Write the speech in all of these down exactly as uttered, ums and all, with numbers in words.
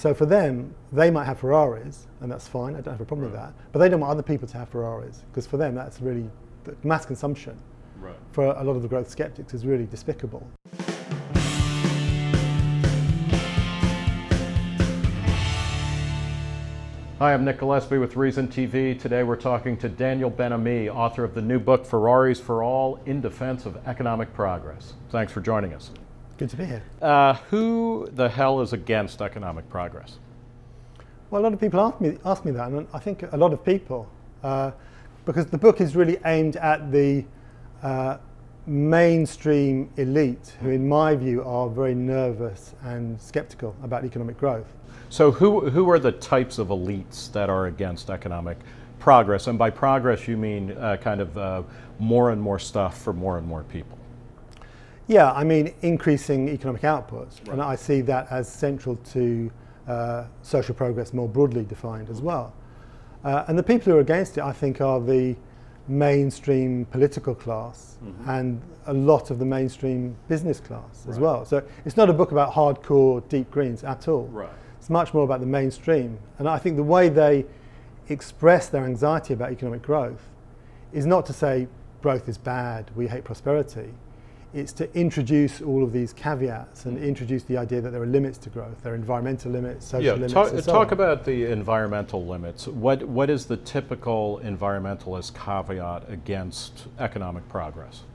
So for them, they might have Ferraris, and that's fine, I don't have a problem right. with that, but they don't want other people to have Ferraris, because for them that's really, mass consumption right. for a lot of the growth skeptics is really despicable. Hi, I'm Nick Gillespie with Reason T V. Today we're talking to Daniel Ben-Ami, author of the new book, Ferraris for All, In Defense of Economic Progress. Thanks for joining us. Good to be here. Uh, who the hell is against economic progress? Well, a lot of people ask me, ask me that, and I think a lot of people, uh, because the book is really aimed at the uh, mainstream elite, who in my view are very nervous and skeptical about economic growth. So who, who are the types of elites that are against economic progress? And by progress you mean uh, kind of uh, more and more stuff for more and more people. Yeah, I mean increasing economic output, right. and I see that as central to uh, social progress more broadly defined as well. Uh, and the people who are against it, I think, are the mainstream political class mm-hmm. and a lot of the mainstream business class as right. well. So it's not a book about hardcore deep greens at all. Right. It's much more about the mainstream. And I think the way they express their anxiety about economic growth is not to say growth is bad, we hate prosperity. It's to introduce all of these caveats and introduce the idea that there are limits to growth. There are environmental limits, social yeah, limits, talk, and so talk on. about the environmental limits. What, what is the typical environmentalist caveat against economic progress?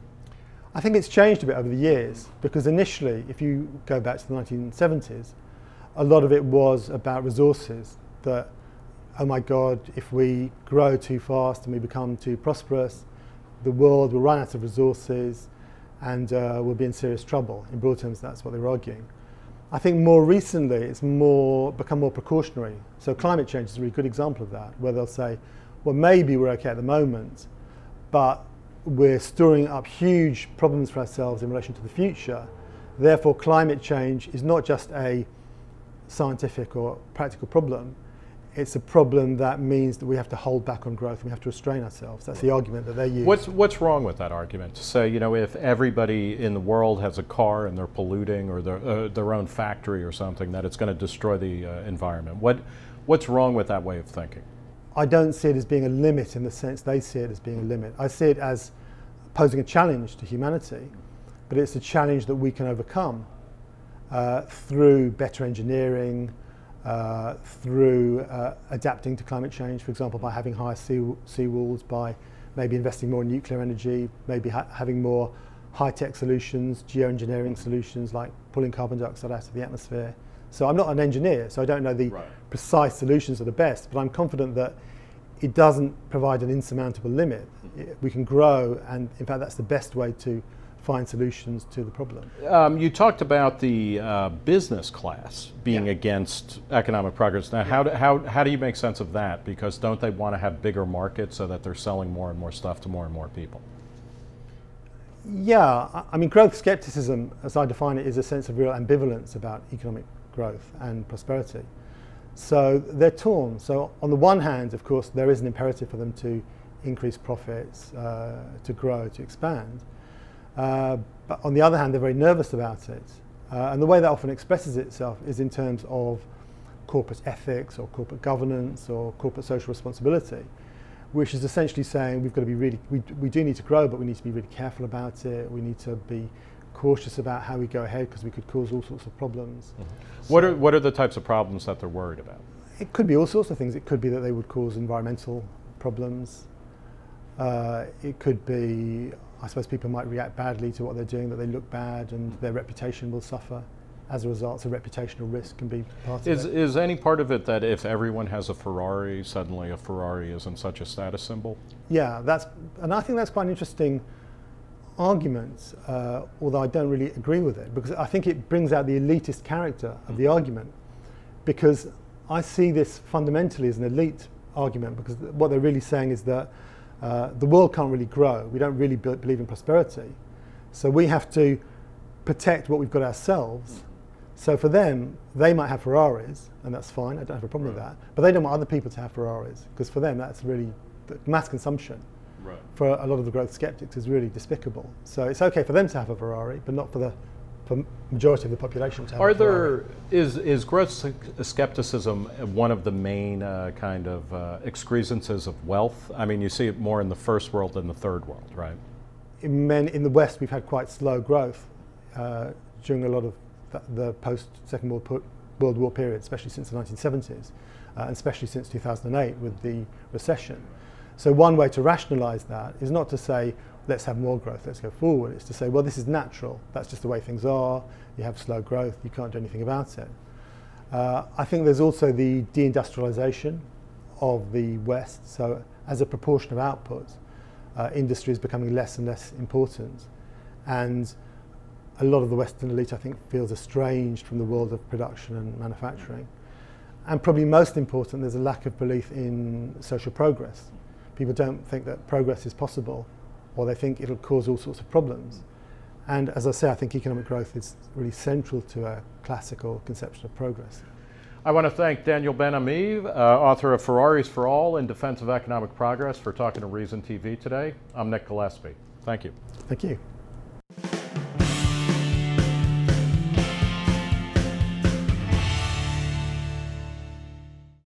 I think it's changed a bit over the years, because initially, if you go back to the nineteen seventies, a lot of it was about resources, that, oh my God, if we grow too fast and we become too prosperous, the world will run out of resources and uh, we'll be in serious trouble. In broad terms, that's what they were arguing. I think more recently, it's more become more precautionary. So climate change is a really good example of that, where they'll say, well, maybe we're okay at the moment, but we're storing up huge problems for ourselves in relation to the future. Therefore, climate change is not just a scientific or practical problem, it's a problem that means that we have to hold back on growth and we have to restrain ourselves. That's the argument that they use. What's, what's wrong with that argument? To say, you know, if everybody in the world has a car and they're polluting, or their, uh, their own factory or something, that it's going to destroy the uh, environment. What, what's wrong with that way of thinking? I don't see it as being a limit in the sense they see it as being a limit. I see it as posing a challenge to humanity, but it's a challenge that we can overcome uh, through better engineering, Uh, through uh, adapting to climate change, for example, by having higher sea, sea walls, by maybe investing more in nuclear energy, maybe ha having more high-tech solutions, geoengineering solutions like pulling carbon dioxide out of the atmosphere. So I'm not an engineer, so I don't know the right. precise solutions that are best, but I'm confident that it doesn't provide an insurmountable limit. It, we can grow, and in fact that's the best way to find solutions to the problem. Um, you talked about the uh, business class being yeah. against economic progress. Now, yeah. how, do, how, how do you make sense of that? Because don't they want to have bigger markets so that they're selling more and more stuff to more and more people? Yeah, I, I mean, growth skepticism, as I define it, is a sense of real ambivalence about economic growth and prosperity. So they're torn. So on the one hand, of course, there is an imperative for them to increase profits, uh, to grow, to expand. Uh, but on the other hand, they're very nervous about it. Uh, and the way that often expresses itself is in terms of corporate ethics or corporate governance or corporate social responsibility, which is essentially saying we've got to be really, we, we do need to grow, but we need to be really careful about it. We need to be cautious about how we go ahead, because we could cause all sorts of problems. Mm-hmm. So what are, what are the types of problems that they're worried about? It could be all sorts of things. It could be that they would cause environmental problems. Uh, it could be, I suppose people might react badly to what they're doing, that they look bad and their reputation will suffer as a result. So reputational risk can be part is, of it. Is any part of it that if everyone has a Ferrari, suddenly a Ferrari isn't such a status symbol? Yeah, that's, and I think that's quite an interesting argument, uh, although I don't really agree with it, because I think it brings out the elitist character of mm-hmm. the argument, because I see this fundamentally as an elite argument, because what they're really saying is that Uh, the world can't really grow. We don't really be believe in prosperity. So we have to protect what we've got ourselves. So for them, they might have Ferraris, and that's fine, I don't have a problem right. with that, but they don't want other people to have Ferraris, because for them that's really, mass consumption right. for a lot of the growth skeptics is really despicable. So it's okay for them to have a Ferrari, but not for the for majority of the population to have Are a Ferrari. there, is, is growth skepticism one of the main uh, kind of uh, excrescences of wealth? I mean, you see it more in the first world than the third world, right? In, men, in the West, we've had quite slow growth uh, during a lot of the, the post-Second World, World War period, especially since the nineteen seventies, uh, and especially since two thousand eight with the recession. So one way to rationalise that is not to say, let's have more growth, let's go forward. It's to say, well, this is natural. That's just the way things are. You have slow growth. You can't do anything about it. Uh, I think there's also the deindustrialisation of the West. So as a proportion of output, uh, industry is becoming less and less important. And a lot of the Western elite, I think, feels estranged from the world of production and manufacturing. And probably most important, there's a lack of belief in social progress. People don't think that progress is possible, or they think it'll cause all sorts of problems. And as I say, I think economic growth is really central to a classical conception of progress. I want to thank Daniel Ben-Ami, uh, author of Ferraris for All in Defense of Economic Progress, for talking to Reason T V today. I'm Nick Gillespie. Thank you. Thank you.